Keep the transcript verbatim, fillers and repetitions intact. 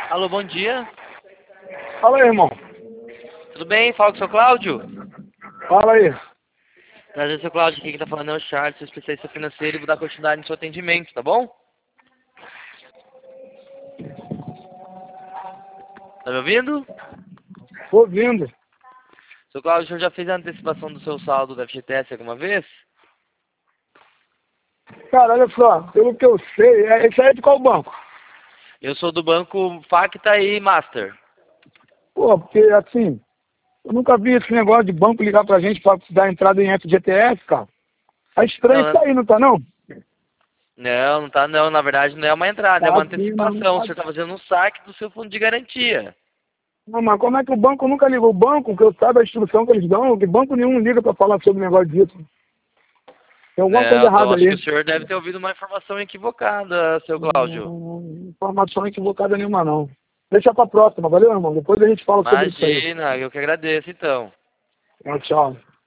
Alô, bom dia. Fala aí, irmão. Tudo bem? Fala com o seu Cláudio. Fala aí. Prazer, seu Cláudio. Aqui quem tá falando é o Charles, sou especialista financeiro e vou dar continuidade no seu atendimento, tá bom? Tá me ouvindo? Tô ouvindo. Seu Cláudio, o senhor já fez a antecipação do seu saldo da F G T S alguma vez? Cara, olha só, pelo que eu sei, é, esse aí é de qual banco? Eu sou do banco Facta e Master. Pô, porque assim, eu nunca vi esse negócio de banco ligar pra gente pra dar entrada em F G T S, cara. Tá estranho Não, isso aí, não tá não? não, não tá não. Na verdade não é uma entrada, é Tá uma sim, não, não antecipação. O tá. senhor tá fazendo um saque do seu fundo de garantia. Não, mas como é que o banco nunca ligou? O banco, que eu saiba a instrução que eles dão, que banco nenhum liga pra falar sobre o negócio disso. Tem alguma coisa Não, então errada acho que ali. o senhor deve ter ouvido uma informação equivocada, seu Cláudio. Hum, informação equivocada nenhuma não. Deixa pra próxima, valeu, irmão? Depois a gente fala sobre isso aí. Imagina, eu que agradeço então. Tchau, tchau.